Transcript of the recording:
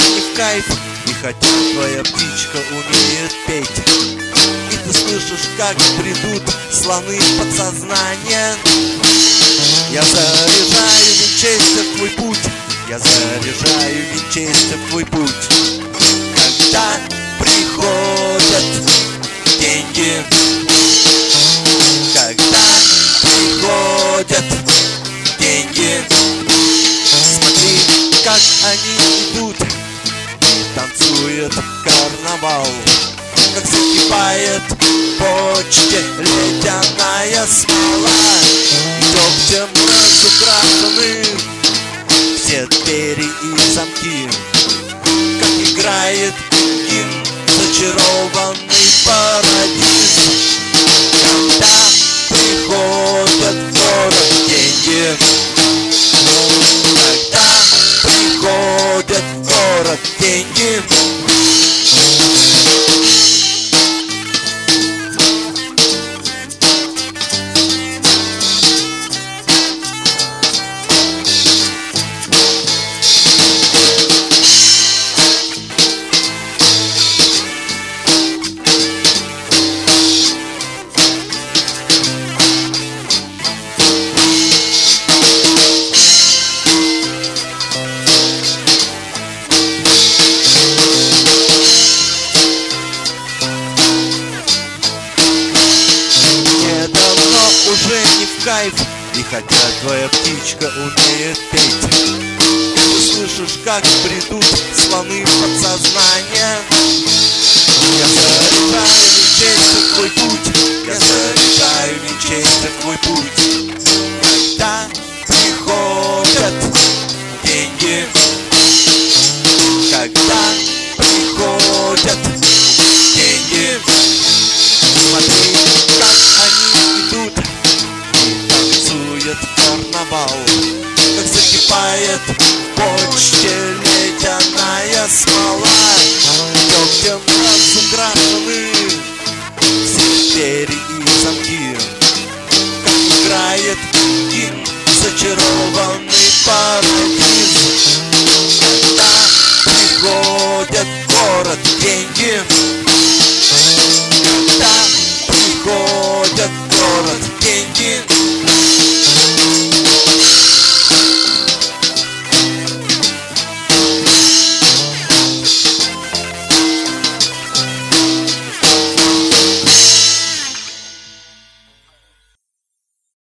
не в кайф. И хотя твоя птичка умеет петь, и ты слышишь, как бредут слоны подсознания, я заряжаю винчестер в твой путь. Я заряжаю винчестер в твой путь. Когда приходят деньги, когда приходят деньги, смотри, как они идут, и танцует карнавал, как закипает в почте ледяная смола. Дегтем разукрашены все двери и замки, как играет гимн зачарованный парадиз. Когда приходят в город деньги, когда приходят в город деньги, уже не в кайф. И хотя твоя птичка умеет петь, ты слышишь, как бредут слоны подсознания, я заряжаю винчестер в твой путь. Я заряжаю винчестер в твой путь. Когда приходят деньги, когда приходят деньги, смотри, как они идут, карнавал, как закипает в почте ледяная смола. Дегтем разукрашены все двери и замки, как играет гимн зачарованный парадиз. Когда приходят в город деньги,